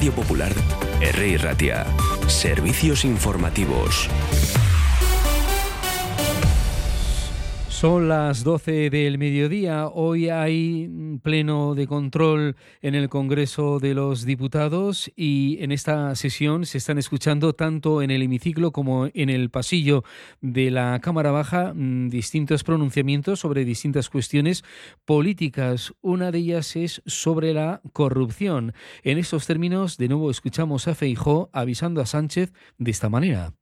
Radio Popular, R. Ratia. Servicios informativos. Son las 12 del mediodía. Hoy hay pleno de control en el Congreso de los Diputados y en esta sesión se están escuchando tanto en el hemiciclo como en el pasillo de la Cámara Baja distintos pronunciamientos sobre distintas cuestiones políticas. Una de ellas es sobre la corrupción. En estos términos, de nuevo escuchamos a Feijóo avisando a Sánchez de esta manera.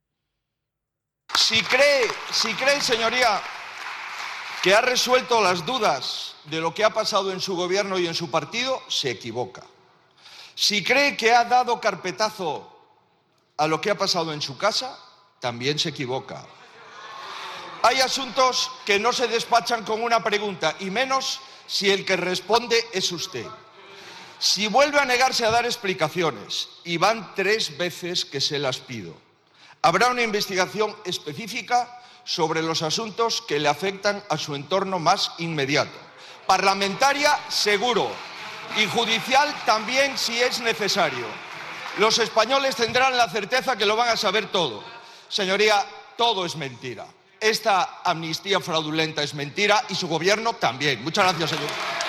Si cree, señoría, que ha resuelto las dudas de lo que ha pasado en su gobierno y en su partido, se equivoca. Si cree que ha dado carpetazo a lo que ha pasado en su casa, también se equivoca. Hay asuntos que no se despachan con una pregunta, y menos si el que responde es usted. Si vuelve a negarse a dar explicaciones, y van 3 veces que se las pido, habrá una investigación específica sobre los asuntos que le afectan a su entorno más inmediato. Parlamentaria, seguro, y judicial también si es necesario. Los españoles tendrán la certeza que lo van a saber todo. Señoría, todo es mentira. Esta amnistía fraudulenta es mentira y su gobierno también. Muchas gracias, señor.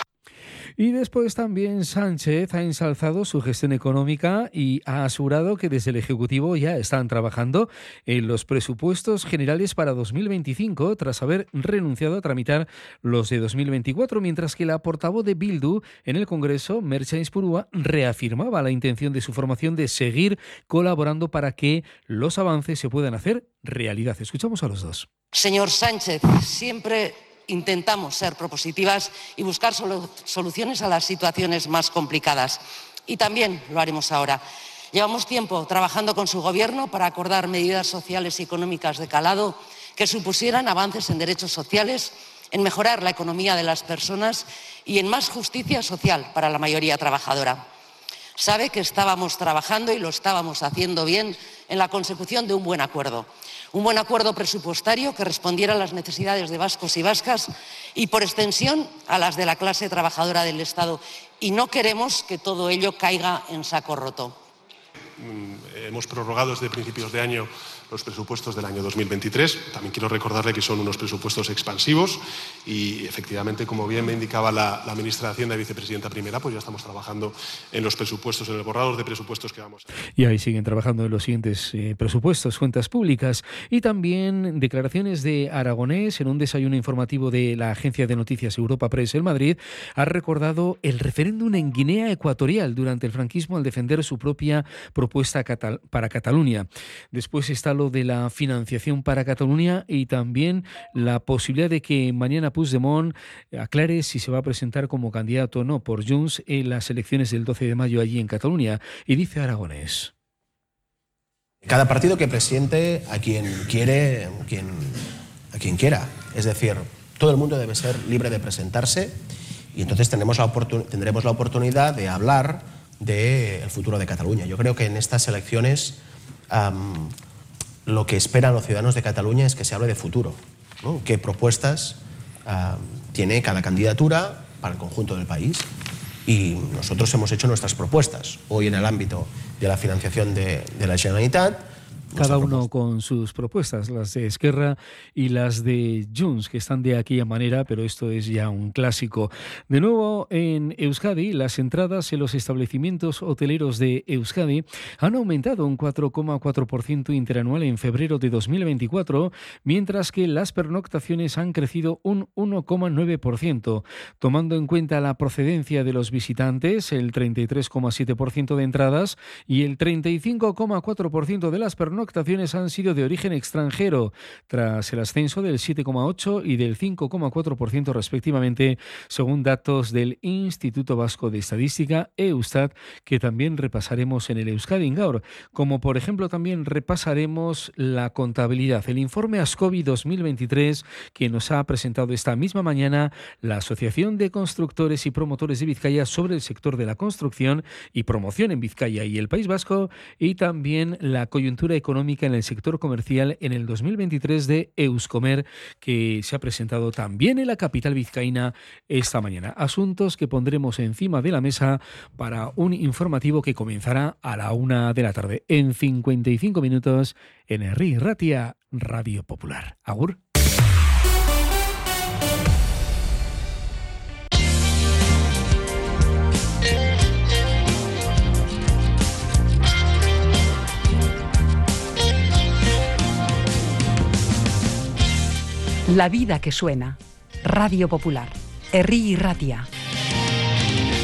Y después también Sánchez ha ensalzado su gestión económica y ha asegurado que desde el Ejecutivo ya están trabajando en los presupuestos generales para 2025 tras haber renunciado a tramitar los de 2024, mientras que la portavoz de Bildu en el Congreso, Merche Aizpurua, reafirmaba la intención de su formación de seguir colaborando para que los avances se puedan hacer realidad. Escuchamos a los dos. Señor Sánchez, siempre intentamos ser propositivas y buscar soluciones a las situaciones más complicadas. Y también lo haremos ahora. Llevamos tiempo trabajando con su gobierno para acordar medidas sociales y económicas de calado que supusieran avances en derechos sociales, en mejorar la economía de las personas y en más justicia social para la mayoría trabajadora. Sabe que estábamos trabajando y lo estábamos haciendo bien en la consecución de un buen acuerdo presupuestario que respondiera a las necesidades de vascos y vascas y, por extensión, a las de la clase trabajadora del Estado. Y no queremos que todo ello caiga en saco roto. Hemos prorrogado desde principios de año los presupuestos del año 2023. También quiero recordarle que son unos presupuestos expansivos y, efectivamente, como bien me indicaba la ministra de Hacienda y vicepresidenta primera, pues ya estamos trabajando en los presupuestos, en el borrador de presupuestos que vamos a... Y ahí siguen trabajando en los siguientes presupuestos, cuentas públicas y también declaraciones de Aragonés en un desayuno informativo de la agencia de noticias Europa Press en Madrid. Ha recordado el referéndum en Guinea Ecuatorial durante el franquismo al defender su propia propuesta para Cataluña. Después está lo de la financiación para Cataluña y también la posibilidad de que mañana Puigdemont aclare si se va a presentar como candidato o no por Junts en las elecciones del 12 de mayo allí en Cataluña. Y dice Aragonés: cada partido que presente a quien quiere, a quien quiera. Es decir, todo el mundo debe ser libre de presentarse y entonces tendremos la oportunidad de hablar del futuro de Cataluña. Yo creo que en estas elecciones lo que esperan los ciudadanos de Cataluña es que se hable de futuro, ¿no? ¿Qué propuestas tiene cada candidatura para el conjunto del país? Y nosotros hemos hecho nuestras propuestas. Hoy en el ámbito de la financiación de la Generalitat, cada uno con sus propuestas, las de Esquerra y las de Junts, que están de aquella manera, pero esto es ya un clásico. De nuevo, en Euskadi, las entradas en los establecimientos hoteleros de Euskadi han aumentado un 4,4% interanual en febrero de 2024, mientras que las pernoctaciones han crecido un 1,9%. Tomando en cuenta la procedencia de los visitantes, el 33,7% de entradas y el 35,4% de las pernoctaciones han sido de origen extranjero, tras el ascenso del 7,8% y del 5,4% respectivamente, según datos del Instituto Vasco de Estadística, Eustat, que también repasaremos en el Euskadi Gaur. Como por ejemplo también repasaremos la contabilidad, el informe Ascovi 2023 que nos ha presentado esta misma mañana la Asociación de Constructores y Promotores de Vizcaya sobre el sector de la construcción y promoción en Vizcaya y el País Vasco, y también la coyuntura económica económica en el sector comercial en el 2023 de Euskomer, que se ha presentado también en la capital vizcaína esta mañana. Asuntos que pondremos encima de la mesa para un informativo que comenzará a la 1 de la tarde, en 55 minutos, en Herri Ratia, Radio Popular. Agur. La vida que suena. Radio Popular. Herri Ratia.